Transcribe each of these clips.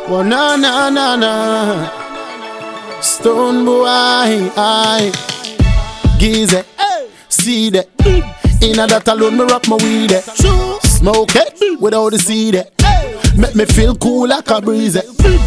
Oh na na na na, Stone boy, I Gize, see that. Inna that alone, me rock my weed. Smoke it without the seed. Make me feel cool like a breeze.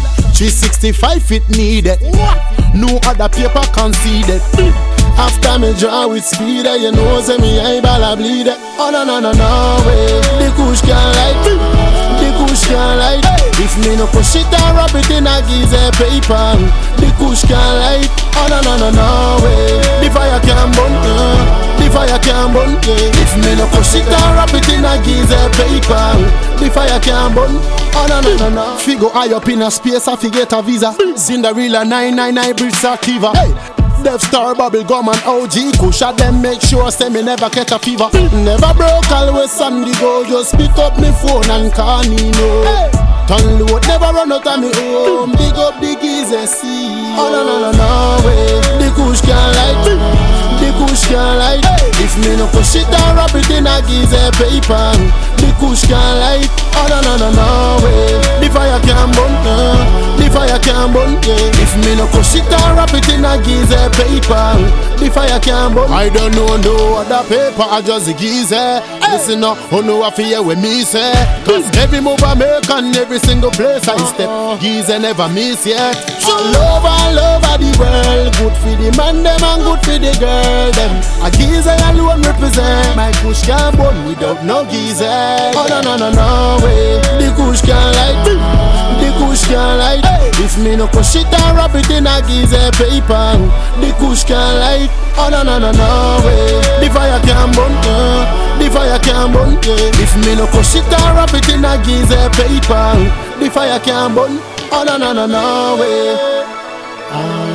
365 it needed. No other paper conceded. After me draw with speed, you know say me eyeball a bleed. Oh no no no no way. The kush can't light. The kush can't light. If me no push it and wrap it in a Gize paper, the kush can't light. Oh no no no no way. The fire can't burn. The fire can't burn. If me no push it and wrap it in a Gize paper, the fire can't burn. Oh no no no no. Figure high up in a space, I forget a visa. Cinderella 999 Bridge Sativa. Hey. Death Star, Bubble Gum and OG Kush at them make sure say me never catch a fever. Never broke, always Sandy go. Just pick up me phone and call me no. Turn load, never run out of me home. Big up the Gize sea. Oh no no no no way. The Kush can't light. The Kush can't light. If me no push it and wrap it in a Gize paper, the Kush can't light. Oh no no no no way. The fire can't burn. The fire can't burn. If me no push it and wrap it in a Gize paper, the fire can't burn. I don't know no other paper, I just the Gize. Listen up, oh no I fear when me say. Cause every move I make and every single place I step, Gize never miss yet. All over the world, good for the man them and good for the girl them. A Gize alone represent. My Kush can't burn without no Gize. Oh no no no no way. The Kush can't light. The Kush can't light. If me no push it and wrap it in a Gize paper, the Kush can't light. Oh no no no no way. The fire can't burn. The fire can't burn. If me no push it and wrap it in a Gize paper, the fire can't burn. Oh no no no no way.